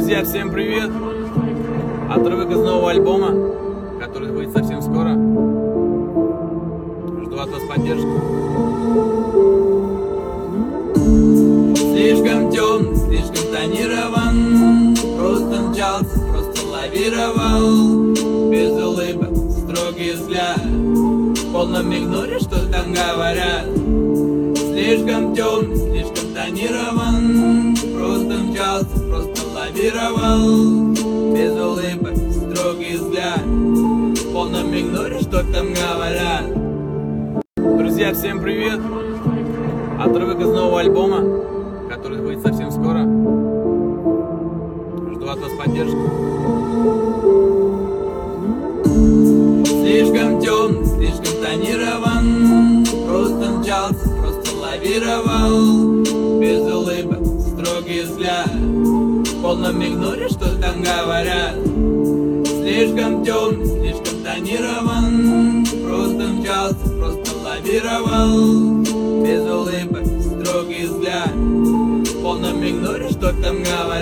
Друзья, всем привет! Отрывок из нового альбома, который выйдет совсем скоро. Жду от вас поддержки. Слишком темный, слишком тонирован. Просто мчался, просто лавировал. Без улыбок, строгий взгляд. В полном игноре, что там говорят. Слишком темный, слишком тонирован. Просто мчался, просто лавировал. Без улыбок, строгий взгляд. В полном игноре, что там говорят. Друзья, всем привет! Отрывок из нового альбома, который выйдет совсем скоро. Жду от вас поддержки. Слишком темный, слишком тонирован. Просто мчался, просто лавировал. Без улыбок, строгий взгляд. В полном игноре, что там говорят. Слишком темный, слишком тонирован. Просто мчался, просто лавировал. Без улыбок, строгий взгляд. В полном игноре, что там говорят.